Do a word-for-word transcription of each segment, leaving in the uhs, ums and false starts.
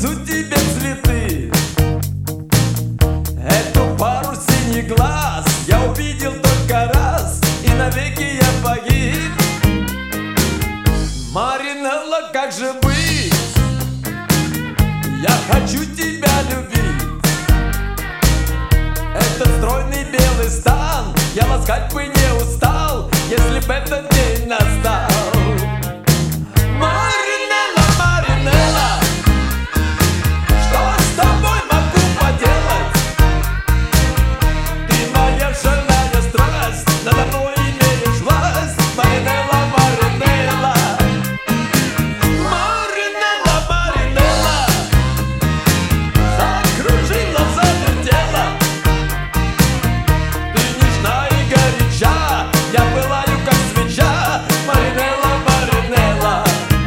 принесу тебе цветы. Эту пару синих глаз я увидел только раз, и навеки я погиб. Маринелла, как же быть? Я хочу тебя любить. Этот стройный белый стан я ласкать бы не устал, если б этот день настал. Маринелла, Маринелла, что с тобой могу поделать? Ты моя шальная страсть, надо мной имеешь власть. Маринелла, Маринелла, Маринелла, Маринелла, закружила, завертела. Ты нежна и горяча, я пылаю, как свеча. Маринелла, Маринелла.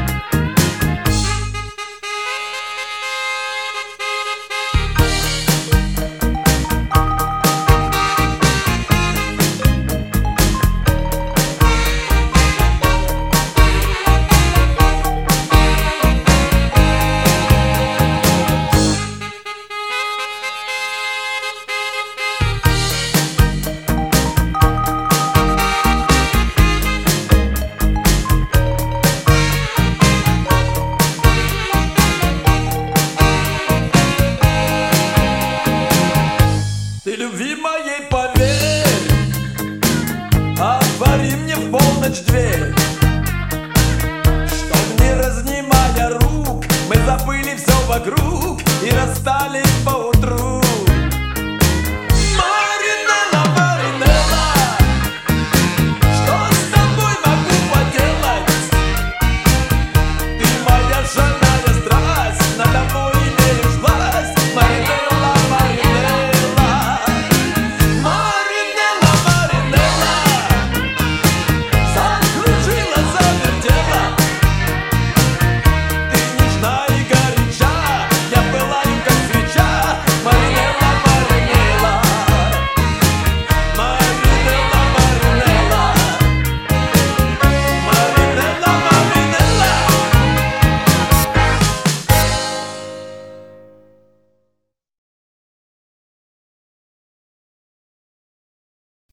Ты любви моей поверь, отвори мне в полночь дверь, чтоб не разнимая рук, мы забыли все вокруг и расстались поутру.